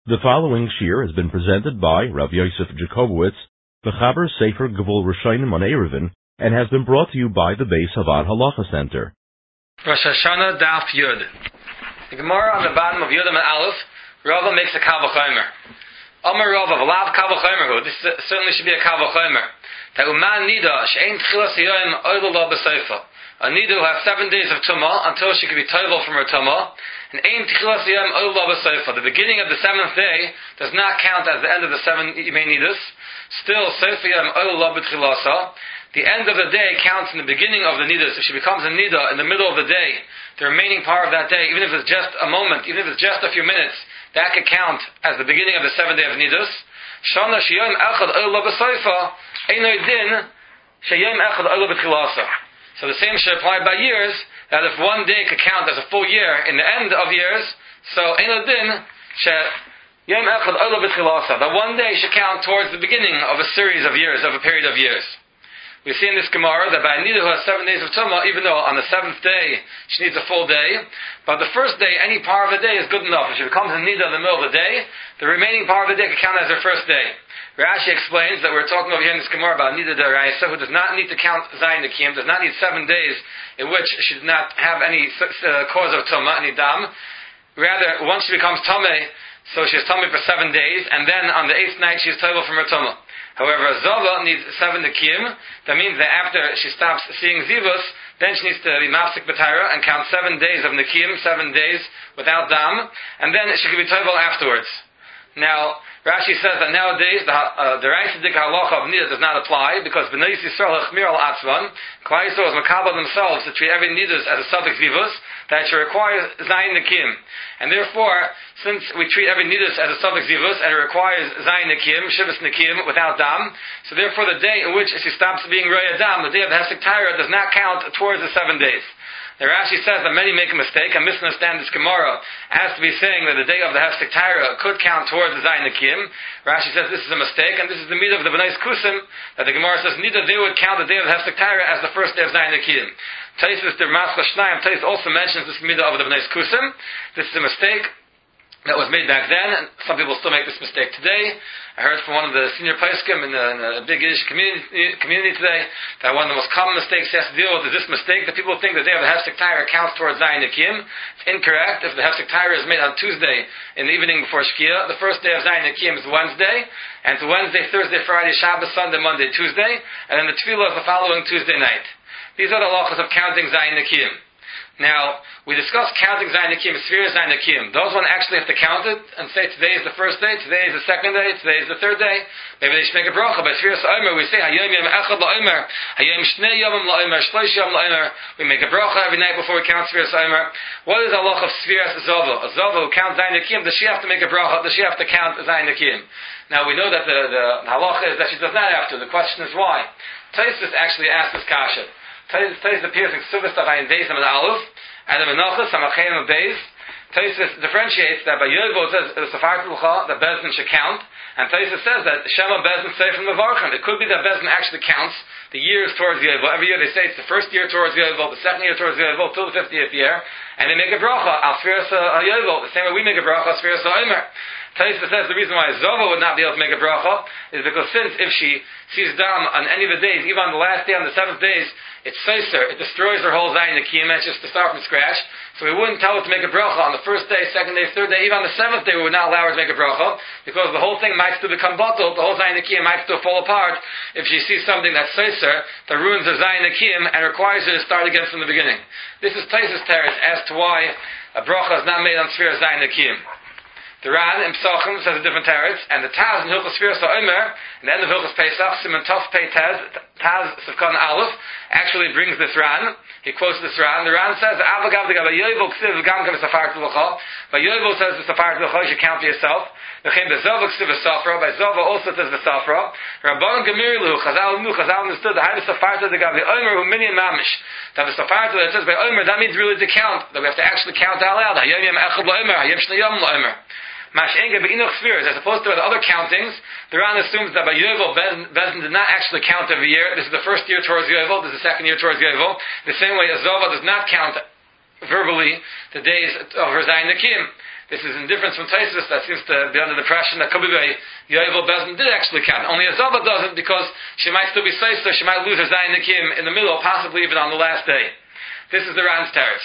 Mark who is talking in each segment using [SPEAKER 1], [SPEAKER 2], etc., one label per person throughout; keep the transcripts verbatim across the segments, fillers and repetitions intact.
[SPEAKER 1] The following shir has been presented by Rav Yosef Jacobowitz, the Chaber Sefer Gevul Rishonim on Eruvin, and has been brought to you by the Beis Havad Halacha Center.
[SPEAKER 2] Rosh Hashanah Daf Yud. The Gemara on the bottom of Yud and Aleph, Rava makes a Kal V'chomer. Amar Rava, V'lav Kal V'chomer. This certainly should be a Kal V'chomer. That Uman Nida She'ein Tchilas Yoyim Oil Lo B'Seifa. A Nida will have seven days of Tumah until she can be toivel from her Tumah. And Ein Tchilas Yoyim Oil Lo B'Seifa. The beginning of the seventh day does not count as the end of the seven Yimei Nidas. Still, Seifa Yoyim Oil Lo B'Tchilasa. The end of the day counts in the beginning of the Nidas. If she becomes a Nida in the middle of the day, the remaining part of that day, even if it's just a moment, even if it's just a few minutes, that could count as the beginning of the seventh day of Nidas. Shana Sheyom Echad Oil Lo B'Seifa. Einoi Din Sheyom Echad Oil Lo B'Tchilasa. So the same should apply by years, that if one day could count as a full year in the end of years, so Einoi Din Sheyom Echad Oil Lo B'Tchilasa. That one day should count towards the beginning of a series of years, of a period of years. We see in this Gemara that by a Nida who has seven days of Tumah, even though on the seventh day she needs a full day, but the first day, any part of the day is good enough. If she becomes a Nida in the middle of the day, the remaining part of the day can count as her first day. Rashi explains that we're talking over here in this Gemara about Nida D'Oraisa, who does not need to count Zayin Nekim, does not need seven days in which she does not have any uh, cause of Tumah, any Dam. Rather, once she becomes Tameh, so she is Tameh for seven days, and then on the eighth night she is Toivel from her Tumah. However, Zava needs seven Nekim. That means that after she stops seeing Zivus, then she needs to be Mafsik B'Taira and count seven days of Nekim, seven days without Dam, and then she can be Toivel afterwards. Now, Rashi says that nowadays the uh, the Raisidik Halacha of Nida does not apply because B'nai Yisrael Hachmir Al Atzvan, Klal Yisrael is Makabel themselves to treat every Nidus as a suffix Zivus, that she requires Zayin Nekim. And therefore, since we treat every Nidus as a suffix Zivus and it requires Zayin Nekim, Shivas Nekim, without Dam, so therefore the day in which she stops being Roya Dam, the day of the Hesek Taira, does not count towards the seven days. The Rashi says that many make a mistake and misunderstand this Gemara as to be saying that the day of the Hesek Taira could count towards the Zayin Nekim. Rashi says this is a mistake, and this is the midah of the B'nai Kusim, that the Gemara says neither they would count the day of the Hesek Taira as the first day of Zayin Nekim. Taisus der Maskal Shnayim, Taisus also mentions this midah of the B'nai Kusim. This is a mistake that was made back then, and some people still make this mistake today. I heard from one of the senior Paiskim in, in a big Yiddish community, community today that one of the most common mistakes he has to deal with is this mistake that people think that the day of the Hesek Taira counts towards Zayin Nekim. It's incorrect. If the Hesek Taira is made on Tuesday in the evening before Shkia, the first day of Zayin Nekim is Wednesday, and it's Wednesday, Thursday, Friday, Shabbos, Sunday, Monday, Tuesday, and then the Tefillah is the following Tuesday night. These are the halachas of counting Zayin Nekim. Now, we discussed counting Zayin Nekim, Sphere Zayin Nekim. Those one actually have to count it and say today is the first day, today is the second day, today is the third day. Maybe they should make a bracha. By Sphere Omer, we say Hayom Yom Echad LaOmer, Hayom Shnei Yom LaOmer, Shlosh Yom LaOmer. We make a bracha every night before we count Sphere Omer. What is the halach of Sphere Zova? A Zova who counts Zayin Nekim, does she have to make a bracha? Does she have to count Zayin Nekim? Now, we know that the, the halach is that she does not have to. The question is why. Taisus actually asked this kasha. Taisus appears in Ksubas Tavayin Beis and Aleph, and the Menachos Samachem of Beis. Taisus differentiates that by Yovel it says the Safar L'cha that Bezdin should count, and Taisus says that Shema Bezdin say from the Varchan. It could be that Bezdin actually counts the years towards Yovel. Every year they say it's the first year towards Yovel, the second year towards Yovel, till the fiftieth year, and they make a bracha al Sfiras Yovel, the same way we make a bracha al Sfiras Omer. Taisus says the reason why Zova would not be able to make a bracha is because since if she sees Dam on any of the days, even on the last day, on the seventh days, it's Seiser, it destroys her whole Zayin Nekim, it's just to start from scratch. So we wouldn't tell her to make a bracha on the first day, second day, third day, even on the seventh day we would not allow her to make a bracha, because the whole thing might still become bottled, the whole Zayin Nekim might still fall apart if she sees something that's Seiser, that ruins her Zayin Nekim and requires her to start again from the beginning. This is Taisus Teretz as to why a bracha is not made on Sfir Zayin Nekim. The Ran in Pesachim says a different teretz, and the Taz in Hilchos Sfiras HaOmer, in the end of Hilchos Pesach, Simon Tov Pei Taz, Taz Sivkon Aleph, actually brings this Ran. He quotes this Ran. The Ran says, Avagav Degab Yovel Ksiv Gam Gam Safar Tzlucha. By Yovel says the Safar Tzlucha, you should count for yourself. V'chein Bezova Ksiv V'Safra. By Zova also says V'Safra. Rabban Gemirlu, Chazal Nu, Chazal understood the High Safar Degab Yomer Hu Minyan Mamish. That the Safar that says by Omer, that means really to count. That we have to actually count out loud. Hayom Yom Echad LaOmer, Hayom Shnei Yom LaOmer. As opposed to the other countings, the Ran assumes that by Yovel, Bezdin did not actually count every year. This is the first year towards Yovel, this is the second year towards Yovel. The same way as Zova does not count verbally the days of her Zayin Nekim. This is in difference from Tosfos that seems to be under the impression that Kabibe Yovel Bezdin did actually count. Only Azava doesn't because she might still be Seisa, she might lose her Zayin Nikim in the middle, possibly even on the last day. This is the Ran's teretz.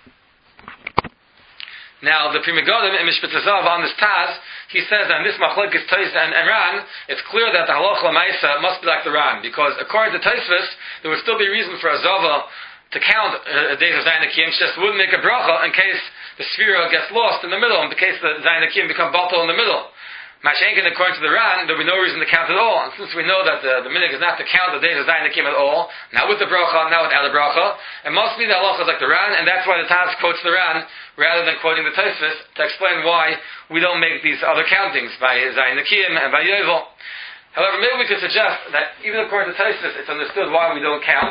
[SPEAKER 2] Now, the Pri Megadim in Mishpat Zav on this Taz, he says that in this Machlokes Tais and, and Ran, it's clear that the Halacha L'Maisa must be like the Ran, because according to Tosfos, there would still be reason for Azava to count uh, days of Zayin Nikim. She just wouldn't make a bracha in case the Sphira gets lost in the middle, in case the Zayin Nikim become batal in the middle. Mashenkin, according to the Ran, there would be no reason to count at all. And since we know that the, the minhag is not to count the days of Zayin Nikim at all, not with the bracha, not without the bracha, it must be the halacha like the Ran, and that's why the Taz quotes the Ran rather than quoting the Tosfos to explain why we don't make these other countings by Zayin Nikim and by Yovel. However, maybe we could suggest that even according to Tosfos, it's understood why we don't count.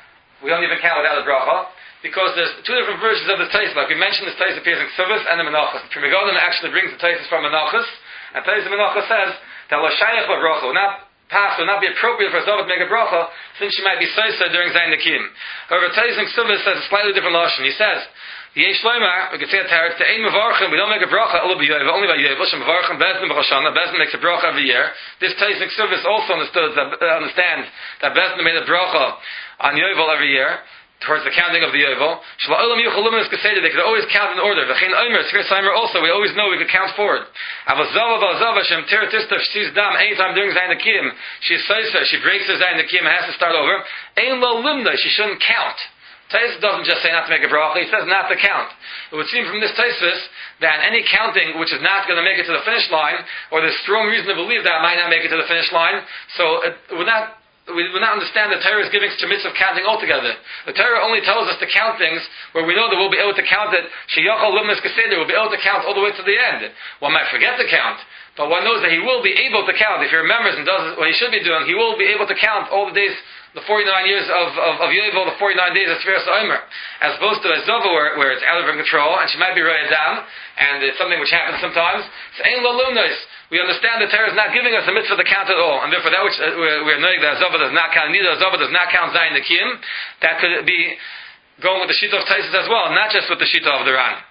[SPEAKER 2] We don't even count without a bracha, because there's two different versions of the Tosfos. Like we mentioned, this Tosfos appears in Ksuvos and the Menachos. Pri Megadim actually brings the Tosfos from Menachos, and Tosfos Menachos says that lo shayach bracha will not pass, will not be appropriate for a Zava to make a bracha, since she might be soisa during Zayin Nikim. However, Tosfos in Ksuvos says a slightly different lashon. He says, Yesh Loimar, we can say a teretz, to ein mevarchim, we don't make a bracha only by Yovel, only by Yovel. Shem mevarchim Bezdin b'Choshana, Bezdin makes a bracha every year. This Tosfos in Ksuvos also understood that, uh, understands that Bezdin made a bracha on Yovel every year, towards the counting of the Yovel. Shalom Yuchal Luminous Keseda, they could always count in order. V'chein Omer, Tzvir Saimer also, we always know we could count forward. Avazava v'azava, Shem Teretista, she's dam, anytime during Zayin Nikim, she's soisa, she breaks her Zayin Nikim and has to start over. Ein lo limna, she shouldn't count. Tosfos doesn't just say not to make a bracha, he says not to count. It would seem from this Tosfos that any counting which is not going to make it to the finish line, or there's strong reason to believe that it might not make it to the finish line, so it would not, we would not understand that Torah is giving such a mitzvah of counting altogether. The Torah only tells us to count things where we know that we'll be able to count it, Sheyachal Lumnas Keseder, we'll be able to count all the way to the end. One might forget to count, but one knows that he will be able to count. If he remembers and does what he should be doing, he will be able to count all the days, the forty-nine years of, of, of Yovel, the forty-nine days of Tzvir Omer, as opposed to a Zova where, where it's out of her control, and she might be Roya Dam, and it's something which happens sometimes. It's Ein Lo Lumnos. We understand that Torah is not giving us a mitzvah to count at all, and therefore that which uh, we're, we're knowing that Zova does not count, neither Zova does not count Zayin Nikim, that could be going with the Shita of Tosfos as well, not just with the Shita of the Ran.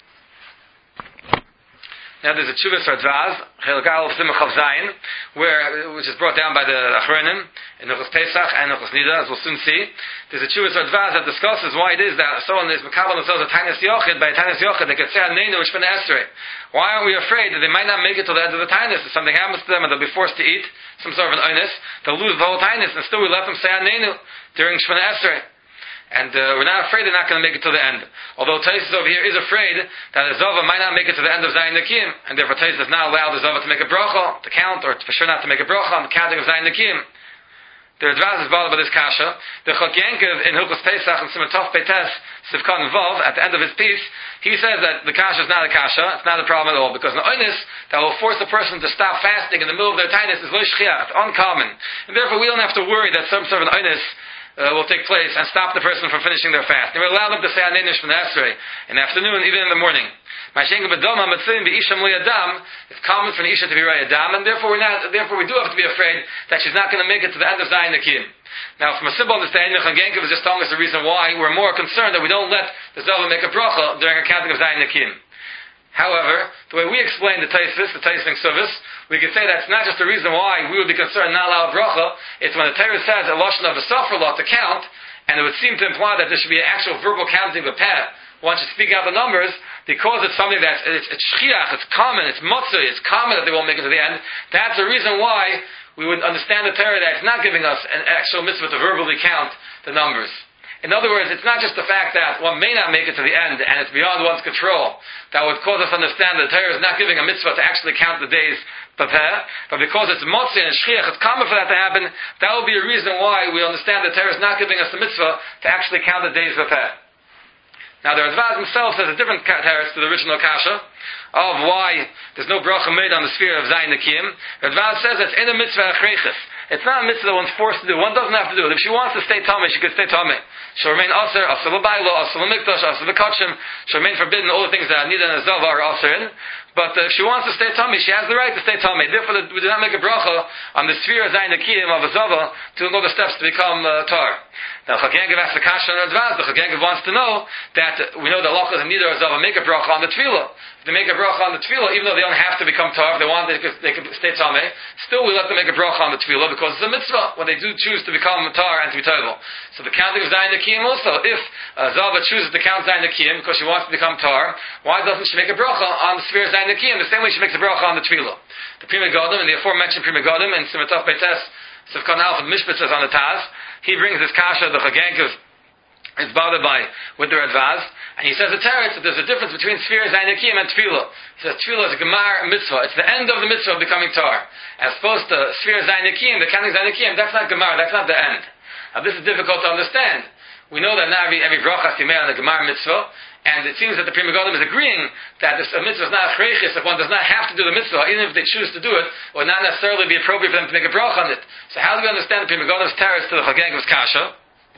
[SPEAKER 2] Now there's a Tshuvas Radvaz, Chelik Aleph Simach of Zayin, where, which is brought down by the Achronim, in Nuchos Pesach and Nuchos Nida, as we'll soon see. There's a Tshuvas Radvaz that discusses why it is that someone is Mekabel themselves a Tainis Yochid, by a Tainis Yochid, they could say Neinu Shpena Esrei. Why aren't we afraid that they might not make it to the end of the Tainis? If something happens to them and they'll be forced to eat some sort of an Oinus, they'll lose the whole Tainis, and still we let them say Neinu during Shpena Esrei. And uh, we're not afraid they're not going to make it to the end. Although Tosfos over here is afraid that a Zova might not make it to the end of Zayin Nikim, and therefore Tosfos does not allow the Zova to make a bracha, to count, or for sure not to make a bracha on the counting of Zayin Nikim. The Radvaz is bothered by this kasha. The Chok Yankiv in Hilchos Pesach and Simatov Peites Sivkon Vav, at the end of his piece, he says that the kasha is not a kasha, it's not a problem at all, because the Oinus that will force a person to stop fasting in the middle of their Tainus is Lo Shchia, it's uncommon. And therefore we don't have to worry that some sort of an Oinus Uh, will take place and stop the person from finishing their fast. And we allow them to say Aneinu Shmona Esrei in the afternoon, even in the morning. It's common for an Isha to be Raya Dam, and therefore we're not, therefore we do have to be afraid that she's not going to make it to the end of Zayin Nikim. Now, from a simple understanding, Chaim Genkiv is just telling us the reason why we're more concerned that we don't let the Zava make a bracha during a counting of Zayin Nikim. However, the way we explain the Tosfos, the Tosfos in Ksuvos, we could say that's not just the reason why we would be concerned not allow a bracha. It's when the Torah says a lashon of the Sofar law to count, and it would seem to imply that there should be an actual verbal counting of peh. One should speak out the numbers because it's something that's it's, it's shchiach, it's common, it's motzei, it's common that they won't make it to the end. That's the reason why we would understand the Torah that it's not giving us an actual mitzvah to verbally count the numbers. In other words, it's not just the fact that one may not make it to the end and it's beyond one's control that would cause us to understand that the Torah is not giving a mitzvah to actually count the days b'peh, but because it's motzei and shchiach, it's common for that to happen, that will be a reason why we understand that the Torah is not giving us the mitzvah to actually count the days b'peh. Now the Radvaz himself says a different teretz to the original kasha of why there's no bracha made on the sphere of Zayin Nikim. Radvaz says it's in a mitzvah achreichis. It's not a mitzvah that one's forced to do. One doesn't have to do it. If she wants to stay tummy, she could stay tummy. She'll remain aser, aser l'baylo, aser l'mikdash, aser l'kachim. She'll remain forbidden all the things that Nida and Zava are aser in. But uh, if she wants to stay tummy, she has the right to stay tummy. Therefore, we do not make a bracha on the sphere of Zayin Nikim of a Zava to go the steps to become uh, tar. Now, Chok Yankiv asks the kasha and Radvaz. The Chok Yankiv wants to know that uh, we know the halachas and Nida or Zava make a bracha on the tefillah. they make a bracha on the tefillah, even though they don't have to become tar. If they want, they could, they could stay tameh. Still, we let them make a bracha on the tefillah because it's a mitzvah when they do choose to become tar and to be toivel. So the counting of Zayin Nekiyim also, if uh, Zava chooses to count Zayin Nekiyim because she wants to become tar, why doesn't she make a bracha on the sphere Zayin Nekiyim the same way she makes a bracha on the tefillah? The Pri Megadim, and the aforementioned Pri Megadim, and Simatov Beites, Sivkan Alf, and Mishpat says on the Taz, he brings this kasha, the Chagenkiv is bothered by with the Radvaz, and he says the teretz that there's a difference between sphere Zayin Nekiyim and tefillah. He says tefillah is a gemar mitzvah. It's the end of the mitzvah of becoming tar. As opposed to sphere Zayin Nekiyim, the counting Zayin Nekiyim, that's not gemar, that's not the end. Now this is difficult to understand. We know that not every, every bracha is on the gemar mitzvah, and it seems that the Pri Megadim is agreeing that this a mitzvah is not a chreichis if one does not have to do the mitzvah, even if they choose to do it, it would not necessarily be appropriate for them to make a bracha on it. So how do we understand the Pri Megadim's teretz to the Chagengiv's kasha?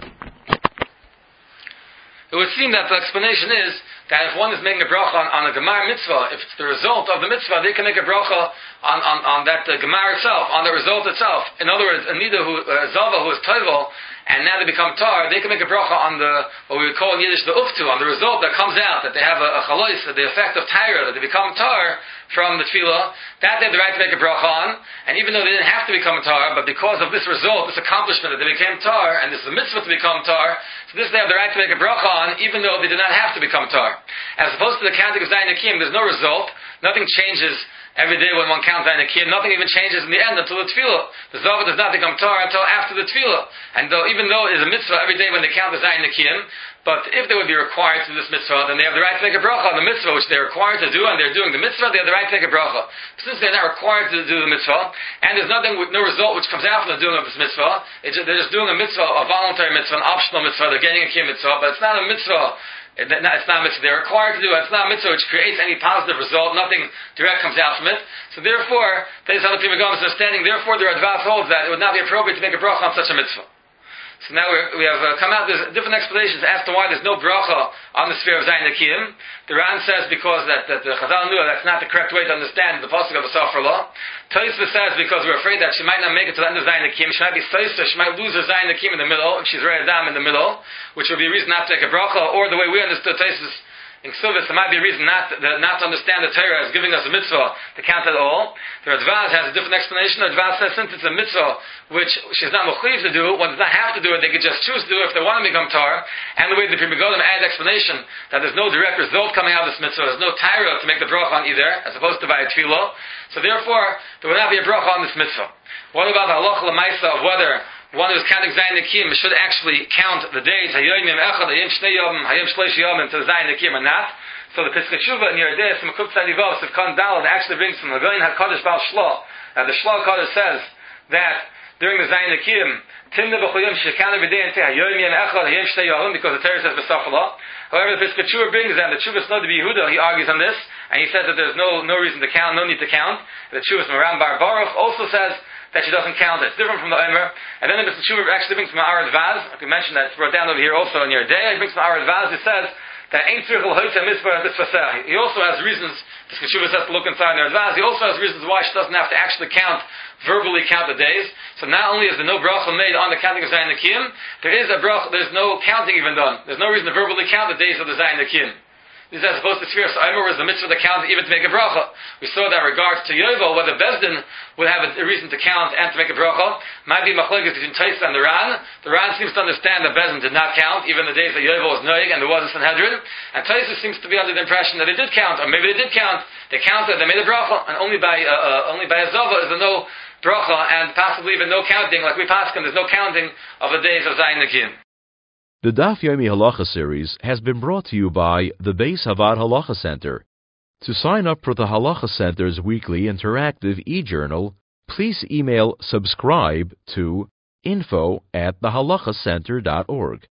[SPEAKER 2] It would seem that the explanation is that if one is making a bracha on, on a gemar mitzvah, if it's the result of the mitzvah, they can make a bracha on, on, on that uh, gemar itself, on the result itself. In other words, Anida who, uh, Zava who is toivel, and now they become tar, they can make a bracha on the, what we would call in Yiddish the uftu, on the result that comes out, that they have a, a chalois, the effect of tyra, that they become tar from the tefillah, that they have the right to make a bracha on, and even though they didn't have to become a tar, but because of this result, this accomplishment that they became tar, and this is a mitzvah to become tar, so this they have the right to make a bracha on, even though they did not have to become tar. As opposed to the counting of Zayin Nekiyim, there's no result, nothing changes every day when one counts Zayin Nekiyim, nothing even changes in the end until the tefillah. The Zava does not become tar until after the tefillah. And though, even though it is a mitzvah every day when they count the Zayin Nekiyim, but if they would be required to do this mitzvah, then they have the right to make a bracha on the mitzvah, which they're required to do, and they're doing the mitzvah, they have the right to make a bracha. Since they're not required to do the mitzvah, and there's nothing, no result which comes out from the doing of this mitzvah, it's just, they're just doing a mitzvah, a voluntary mitzvah, an optional mitzvah, they're getting a kiyum mitzvah, but it's not a mitzvah. It's not a mitzvah they're required to do. It's not a mitzvah which creates any positive result. Nothing direct comes out from it. So therefore, based on the Pri Megadim's understanding, therefore the Radvaz holds that it would not be appropriate to make a bracha on such a mitzvah. So now we're, we have uh, come out, there's different explanations as to why there's no bracha on the sphere of Zayin Nekiyim. The Ran says because that, that the Chazal knew that's not the correct way to understand the pasuk of the Safra law. Tosfos says because we're afraid that she might not make it to the end of Zayin Nekiyim, she might be Tosfos, she might lose her Zayin Nekiyim in the middle, if she's Rei Adam in the middle, which would be a reason not to take a bracha, or the way we understood Tosfos in Ksubis, there might be a reason not to, not to understand the Torah as giving us a mitzvah to count at all. The Radvaz has a different explanation. The Radvaz says since it's a mitzvah which she's not mechuyev to do, one does not have to do it, they could just choose to do it if they want to become tar. And the way the Pri Megadim adds explanation that there's no direct result coming out of this mitzvah, there's no Torah to make the bracha on either, as opposed to by a tefillah. So therefore, there would not be a bracha on this mitzvah. What about the halacha l'maisa of whether one who's counting Zayin Nekiyim should actually count the days Hayoyim Echad, Hayim Shnei Yom, Hayim Shleish Yom to Zayin Nekiyim or not? So the Pesach Shuvah in Yerdei Simchut Tzadivos of Kan Dalad actually brings from the Gaon HaKadosh Baal Shloh. Now the Shloh HaKadosh says that during the Zayin Nekiyim, Timna B'Choyim Shekhan every day and say Hayoyim Echad, Hayim Shnei Yom, because the Torah says B'Safala. However, the Pesach Shuvah brings that the Chuvas Nod Yehuda, he argues on this, and he says that there's no no reason to count, no need to count. The Chuvas Maram Bar Baruch also says that she doesn't count it. It's different from the Omer. And then the Pesach actually brings from Arad Vaz. Like we mentioned that it's brought down over here also in your day. He brings from Arad Vaz. It says that Ein Tzrichel Hoytzeh Mitzvah Mitzvah. He also has reasons. Pesach has to look inside Arad Vaz. He also has reasons why she doesn't have to actually count, verbally count the days. So not only is there no bracha made on the counting of Zayin Nekiyim, there is a bracha. There's no counting even done. There's no reason to verbally count the days of the Zayin Nekiyim. This is as opposed to Sfiras Omer was the mitzvah to count even to make a bracha. We saw that in regards to Yovel, whether Bezdin would have a, a reason to count and to make a bracha. Might be machlokes between Tosfos and the Ran. The Ran seems to understand that Bezdin did not count, even the days that Yovel was Noig and there was a Sanhedrin. And Tosfos seems to be under the impression that they did count, or maybe they did count. They counted, they made a bracha, and only by uh, uh, only by a Zava is there no bracha, and possibly even no counting, like we paskin, there's no counting of the days of Zayin Nekiyim.
[SPEAKER 1] The Daf Yomi Halacha series has been brought to you by the Beis Havad Halacha Center. To sign up for the Halacha Center's weekly interactive e-journal, please email subscribe to info at the halacha center dot org.